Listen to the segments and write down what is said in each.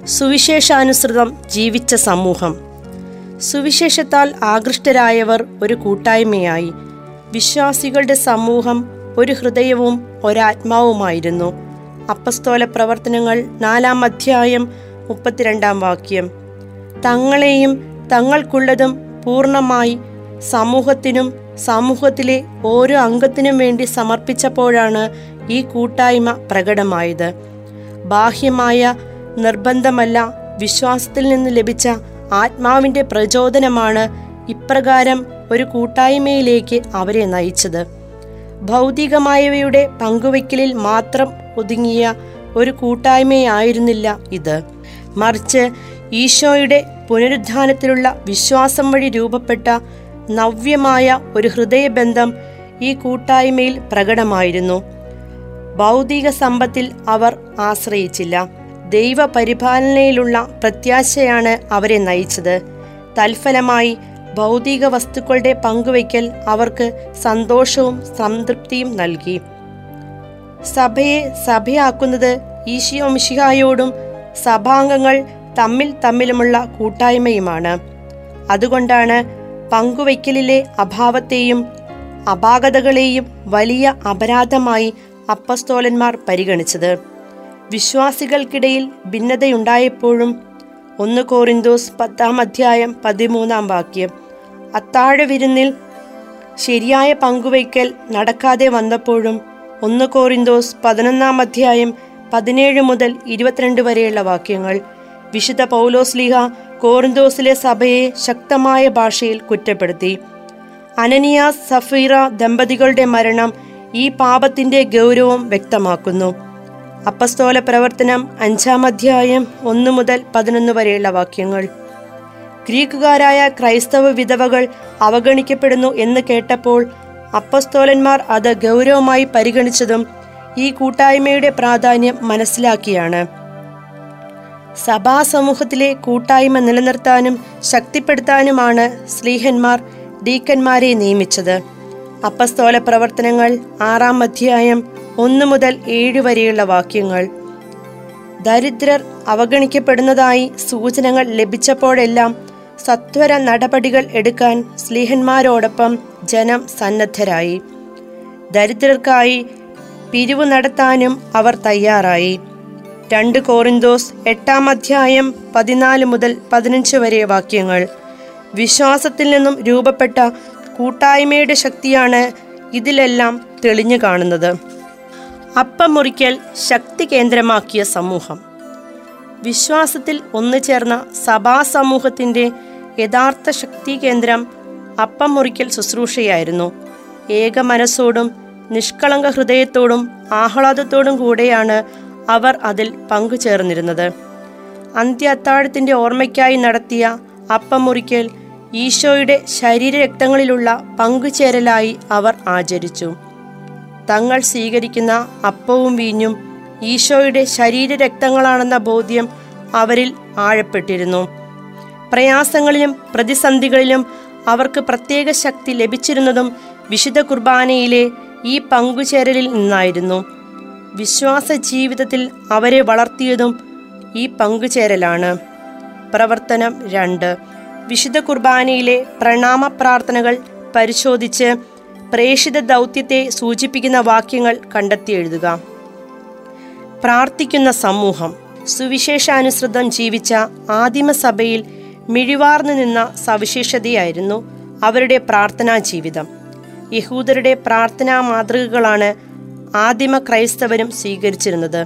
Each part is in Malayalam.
സുവിശേഷാനുസൃതം ജീവിച്ച സമൂഹം. സുവിശേഷത്താൽ ആകൃഷ്ടരായവർ ഒരു കൂട്ടായ്മയായി. വിശ്വാസികളുടെ സമൂഹം ഒരു ഹൃദയവും ഒരാത്മാവുമായിരുന്നു. അപ്പസ്തോല പ്രവർത്തനങ്ങൾ 4-ാം അധ്യായം 32-ാം വാക്യം. തങ്ങളെയും തങ്ങൾക്കുള്ളതും പൂർണ്ണമായി സമൂഹത്തിനും സമൂഹത്തിലെ ഓരോ അംഗത്തിനും വേണ്ടി സമർപ്പിച്ചപ്പോഴാണ് ഈ കൂട്ടായ്മ പ്രകടമായത്. ബാഹ്യമായ നിർബന്ധമല്ല, വിശ്വാസത്തിൽ നിന്ന് ലഭിച്ച ആത്മാവിൻ്റെ പ്രചോദനമാണ് ഇപ്രകാരം ഒരു കൂട്ടായ്മയിലേക്ക് അവരെ നയിച്ചത്. ഭൗതികമായവയുടെ പങ്കുവയ്ക്കലിൽ മാത്രം ഒതുങ്ങിയ ഒരു കൂട്ടായ്മയായിരുന്നില്ല ഇത്. മറിച്ച് ഈശോയുടെ പുനരുത്ഥാനത്തിലുള്ള വിശ്വാസം വഴി രൂപപ്പെട്ട നവ്യമായ ഒരു ഹൃദയബന്ധം ഈ കൂട്ടായ്മയിൽ പ്രകടമായിരുന്നു. ഭൗതിക സമ്പത്തിൽ അവർ ആശ്രയിച്ചില്ല. ദൈവപരിപാലനയിലുള്ള പ്രത്യാശയാണ് അവരെ നയിച്ചത്. തൽഫലമായി ഭൗതിക വസ്തുക്കളുടെ പങ്കുവയ്ക്കൽ അവർക്ക് സന്തോഷവും സംതൃപ്തിയും നൽകി. സഭയെ സഭയാക്കുന്നത് ഈശോ മിശിഹായോടും സഭാംഗങ്ങൾ തമ്മിലുമുള്ള കൂട്ടായ്മയുമാണ്. അതുകൊണ്ടാണ് പങ്കുവയ്ക്കലിലെ അഭാവത്തെയും അപാകതകളെയും വലിയ അപരാധമായി അപ്പസ്തോലന്മാർ പരിഗണിച്ചത്. വിശ്വാസികൾക്കിടയിൽ ഭിന്നതയുണ്ടായപ്പോഴും 1 കൊരിന്തോസ് 10-ാം അധ്യായം 13-ാം വാക്യം, അത്താഴവിരുന്നിൽ ശരിയായ പങ്കുവയ്ക്കൽ നടക്കാതെ വന്നപ്പോഴും 1 കൊരിന്തോസ് 11-ാം അധ്യായം 17 മുതൽ 22 വരെയുള്ള വാക്യങ്ങൾ, വിശുദ്ധ പൗലോസ്ലീഹ കൊരിന്തോസിലെ സഭയെ ശക്തമായ ഭാഷയിൽ കുറ്റപ്പെടുത്തി. അനനിയാസ് സഫീറ ദമ്പതികളുടെ മരണം ഈ പാപത്തിൻ്റെ ഗൗരവം വ്യക്തമാക്കുന്നു. അപ്പസ്തോല പ്രവർത്തനം 5-ാം അധ്യായം 1 മുതൽ 11 വരെയുള്ള വാക്യങ്ങൾ. ഗ്രീക്കുകാരായ ക്രൈസ്തവ വിധവകൾ അവഗണിക്കപ്പെടുന്നു എന്ന് കേട്ടപ്പോൾ അപ്പസ്തോലന്മാർ അത് ഗൗരവമായി പരിഗണിച്ചതും ഈ കൂട്ടായ്മയുടെ പ്രാധാന്യം മനസ്സിലാക്കിയാണ്. സഭാസമൂഹത്തിലെ കൂട്ടായ്മ നിലനിർത്താനും ശക്തിപ്പെടുത്താനുമാണ് ശ്ലീഹന്മാർ ഡീക്കന്മാരെ നിയമിച്ചത്. അപ്പസ്തോല പ്രവർത്തനങ്ങൾ 6-ാം അധ്യായം 1 മുതൽ 7 വരെയുള്ള വാക്യങ്ങൾ. ദരിദ്രർ അവഗണിക്കപ്പെടുന്നതായി സൂചനകൾ ലഭിച്ചപ്പോഴെല്ലാം സത്വര നടപടികൾ എടുക്കാൻ ശ്ലീഹന്മാരോടൊപ്പം ജനം സന്നദ്ധരായി. ദരിദ്രർക്കായി പിരിവ് നടത്താനും അവർ തയ്യാറായി. 2 കൊരിന്തോസ് 8-ാം അധ്യായം 14 മുതൽ 15 വരെ വാക്യങ്ങൾ. വിശ്വാസത്തിൽ നിന്നും രൂപപ്പെട്ട കൂട്ടായ്മയുടെ ശക്തിയാണ് ഇതിലെല്ലാം തെളിഞ്ഞു കാണുന്നത്. അപ്പം മുറിക്കൽ ശക്തി കേന്ദ്രമാക്കിയ സമൂഹം. വിശ്വാസത്തിൽ ഒന്നുചേർന്ന സഭാസമൂഹത്തിൻ്റെ യഥാർത്ഥ ശക്തി കേന്ദ്രം അപ്പം മുറിക്കൽ ശുശ്രൂഷയായിരുന്നു. ഏക മനസ്സോടും നിഷ്കളങ്ക ഹൃദയത്തോടും ആഹ്ലാദത്തോടും കൂടെയാണ് അവർ അതിൽ പങ്കുചേർന്നിരുന്നത്. അന്ത്യ അത്താഴത്തിൻ്റെ ഓർമ്മയ്ക്കായി നടത്തിയ അപ്പം മുറിക്കൽ ഈശോയുടെ ശരീരരക്തങ്ങളിലുള്ള പങ്കുചേരലായി അവർ ആചരിച്ചു. തങ്ങൾ സ്വീകരിക്കുന്ന അപ്പവും വീഞ്ഞും ഈശോയുടെ ശരീരരക്തങ്ങളാണെന്ന ബോധ്യം അവരിൽ ആഴപ്പെട്ടിരുന്നു. പ്രയാസങ്ങളിലും പ്രതിസന്ധികളിലും അവർക്ക് പ്രത്യേക ശക്തി ലഭിച്ചിരുന്നതും വിശുദ്ധ കുർബാനയിലെ ഈ പങ്കുചേരലിൽ നിന്നായിരുന്നു. വിശ്വാസ ജീവിതത്തിൽ അവരെ വളർത്തിയതും ഈ പങ്കുചേരലാണ്. പ്രവർത്തനം 2. വിശുദ്ധ കുർബാനയിലെ പ്രണാമ പ്രാർത്ഥനകൾ പരിശോധിച്ച് പ്രേഷിത ദൗത്യത്തെ സൂചിപ്പിക്കുന്ന വാക്യങ്ങൾ കണ്ടെത്തി എഴുതുക. പ്രാർത്ഥിക്കുന്ന സമൂഹം. സുവിശേഷാനുസൃതം ജീവിച്ച ആദിമസഭയിൽ മിഴിവാർന്നു നിന്ന സവിശേഷതയായിരുന്നു അവരുടെ പ്രാർത്ഥനാ ജീവിതം. യഹൂദരുടെ പ്രാർത്ഥനാ മാതൃകകളാണ് ആദിമ ക്രൈസ്തവരും സ്വീകരിച്ചിരുന്നത്.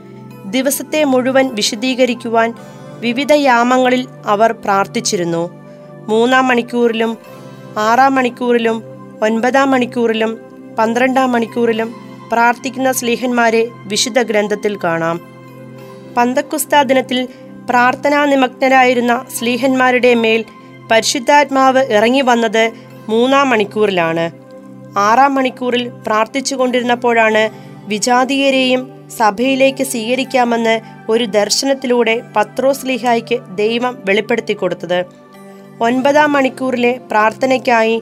ദിവസത്തെ മുഴുവൻ വിശദീകരിക്കുവാൻ വിവിധ യാമങ്ങളിൽ അവർ പ്രാർത്ഥിച്ചിരുന്നു. 3-ാം മണിക്കൂറിലും 6-ാം മണിക്കൂറിലും 9-ാം മണിക്കൂറിലും 12-ാം മണിക്കൂറിലും പ്രാർത്ഥിക്കുന്ന ശ്ലീഹന്മാരെ വിശുദ്ധ ഗ്രന്ഥത്തിൽ കാണാം. പന്തക്കുസ്ത ദിനത്തിൽ പ്രാർത്ഥനാ നിമഗ്നരായിരുന്ന ശ്ലീഹന്മാരുടെ മേൽ പരിശുദ്ധാത്മാവ് ഇറങ്ങി വന്നത് 3-ാം മണിക്കൂറിലാണ്. 6-ാം മണിക്കൂറിൽ പ്രാർത്ഥിച്ചു കൊണ്ടിരുന്നപ്പോഴാണ് വിജാതീയരെയും സഭയിലേക്ക് സ്വീകരിക്കാമെന്ന് ഒരു ദർശനത്തിലൂടെ പത്രോസ്ലീഹായ്ക്ക് ദൈവം വെളിപ്പെടുത്തി കൊടുത്തത്. 9-ാം മണിക്കൂറിലെ പ്രാർത്ഥനയ്ക്കായി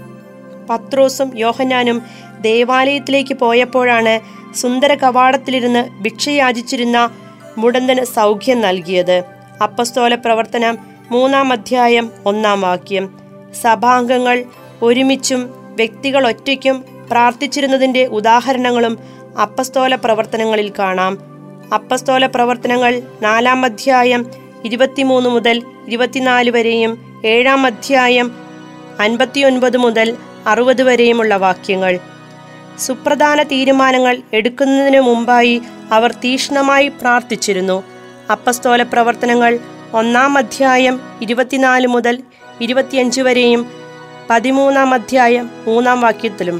പത്രോസും യോഹന്നാനും ദേവാലയത്തിലേക്ക് പോയപ്പോഴാണ് സുന്ദര കവാടത്തിലിരുന്ന് ഭിക്ഷയാചിച്ചിരുന്ന മുടന്തന് സൗഖ്യം നൽകിയത്. അപ്പസ്തോല പ്രവർത്തനം 3-ാം അധ്യായം 1-ാം വാക്യം. സഭാംഗങ്ങൾ ഒരുമിച്ചും വ്യക്തികൾ ഒറ്റയ്ക്കും പ്രാർത്ഥിച്ചിരുന്നതിൻ്റെ ഉദാഹരണങ്ങളും അപ്പസ്തോല പ്രവർത്തനങ്ങളിൽ കാണാം. അപ്പസ്തോല പ്രവർത്തനങ്ങൾ 4-ാം അധ്യായം 23 മുതൽ 24 വരെയും 7-ാം അധ്യായം 59 മുതൽ 60 വരെയുമുള്ള വാക്യങ്ങൾ. സുപ്രധാന തീരുമാനങ്ങൾ എടുക്കുന്നതിന് മുമ്പായി അവർ തീക്ഷ്ണമായി പ്രാർത്ഥിച്ചിരുന്നു. അപ്പസ്തോല പ്രവർത്തനങ്ങൾ 1-ാം അധ്യായം 24 മുതൽ 25 വരെയും 13-ാം അധ്യായം 3-ാം വാക്യത്തിലും.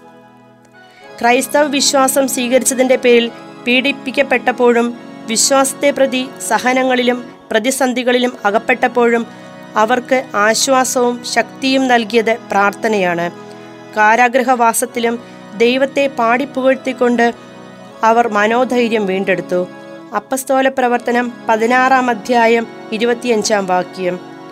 ക്രൈസ്തവ വിശ്വാസം സ്വീകരിച്ചതിൻ്റെ പേരിൽ പീഡിപ്പിക്കപ്പെട്ടപ്പോഴും വിശ്വാസത്തെ പ്രതി സഹനങ്ങളിലും പ്രതിസന്ധികളിലും അകപ്പെട്ടപ്പോഴും അവർക്ക് ആശ്വാസവും ശക്തിയും നൽകിയത് പ്രാർത്ഥനയാണ്. കാരാഗൃഹവാസത്തിലും ദൈവത്തെ പാടിപ്പുകഴ്ത്തിക്കൊണ്ട് അവർ മനോധൈര്യം വീണ്ടെടുത്തു. അപ്പസ്തോല പ്രവർത്തനം 16-ാം അധ്യായം 25-ാം വാക്യം.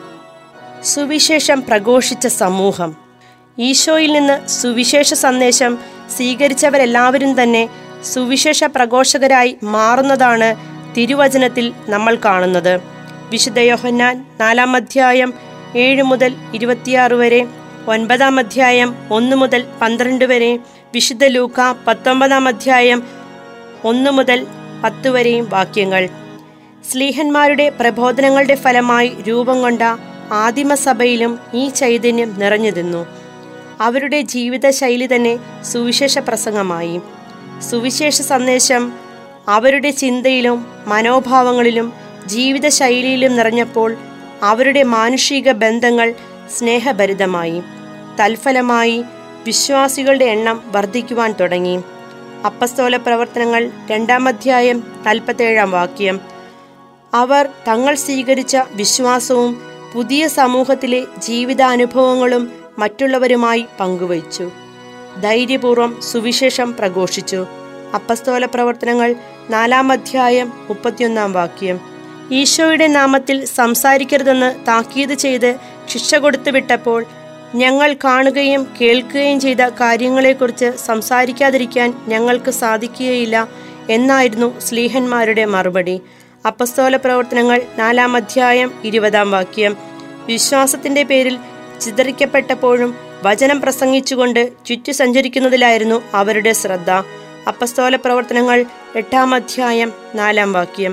സുവിശേഷം പ്രഘോഷിച്ച സമൂഹം. ഈശോയിൽ നിന്ന് സുവിശേഷ സന്ദേശം സ്വീകരിച്ചവരെല്ലാവരും തന്നെ സുവിശേഷ പ്രഘോഷകരായി മാറുന്നതാണ് തിരുവചനത്തിൽ നമ്മൾ കാണുന്നത്. വിശുദ്ധ യോഹന്നാൻ 4-ാം അധ്യായം 7 മുതൽ 26 വരെ, 9-ാം അധ്യായം 1 മുതൽ 12 വരെ, വിശുദ്ധ ലൂക്ക 19-ാം അധ്യായം 1 മുതൽ 10 വരെയും വാക്യങ്ങൾ. സ്ലീഹന്മാരുടെ പ്രബോധനങ്ങളുടെ ഫലമായി രൂപം കൊണ്ട ആദിമസഭയിലും ഈ ചൈതന്യം നിറഞ്ഞു നിന്നു. അവരുടെ ജീവിതശൈലി തന്നെ സുവിശേഷ പ്രസംഗമായി. സുവിശേഷ സന്ദേശം അവരുടെ ചിന്തയിലും മനോഭാവങ്ങളിലും ജീവിതശൈലിയിലും നിറഞ്ഞപ്പോൾ അവരുടെ മാനുഷിക ബന്ധങ്ങൾ സ്നേഹഭരിതമായി. തൽഫലമായി വിശ്വാസികളുടെ എണ്ണം വർദ്ധിക്കുവാൻ തുടങ്ങി. അപ്പസ്തോല പ്രവർത്തനങ്ങൾ 2-ാം അധ്യായം 47-ാം വാക്യം. അവർ തങ്ങൾ സ്വീകരിച്ച വിശ്വാസവും പുതിയ സമൂഹത്തിലെ ജീവിതാനുഭവങ്ങളും മറ്റുള്ളവരുമായി പങ്കുവച്ചു. ധൈര്യപൂർവ്വം സുവിശേഷം പ്രഘോഷിച്ചു. അപ്പസ്തോല പ്രവർത്തനങ്ങൾ 4-ാം അധ്യായം 31-ാം വാക്യം. ഈശോയുടെ നാമത്തിൽ സംസാരിക്കരുതെന്ന് താക്കീത് ചെയ്ത് ശിക്ഷ കൊടുത്തു വിട്ടപ്പോൾ ഞങ്ങൾ കാണുകയും കേൾക്കുകയും ചെയ്ത കാര്യങ്ങളെക്കുറിച്ച് സംസാരിക്കാതിരിക്കാൻ ഞങ്ങൾക്ക് സാധിക്കുകയില്ല എന്നായിരുന്നു സ്ലീഹന്മാരുടെ മറുപടി. അപ്പസ്തോല പ്രവർത്തനങ്ങൾ 4-ാം അധ്യായം 20-ാം വാക്യം. വിശ്വാസത്തിൻ്റെ പേരിൽ ചിതറിക്കപ്പെട്ടപ്പോഴും വചനം പ്രസംഗിച്ചുകൊണ്ട് ചുറ്റി സഞ്ചരിക്കുന്നതിലായിരുന്നു അവരുടെ ശ്രദ്ധ. അപ്പസ്തോല പ്രവർത്തനങ്ങൾ 8-ാം അധ്യായം 4-ാം വാക്യം.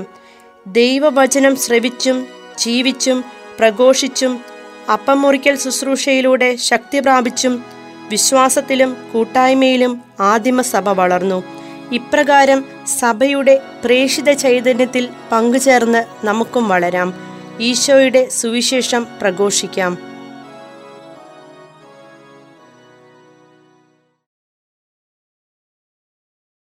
ദൈവവചനം ശ്രവിച്ചും ജീവിച്ചും പ്രഘോഷിച്ചും അപ്പം മുറിക്കൽ ശുശ്രൂഷയിലൂടെ ശക്തി പ്രാപിച്ചും വിശ്വാസത്തിലും കൂട്ടായ്മയിലും ആദിമസഭ വളർന്നു. ഇപ്രകാരം സഭയുടെ പ്രേഷിത ചൈതന്യത്തിൽ പങ്കുചേർന്ന് നമുക്കും വളരാം. ഈശോയുടെ സുവിശേഷം പ്രഘോഷിക്കാം.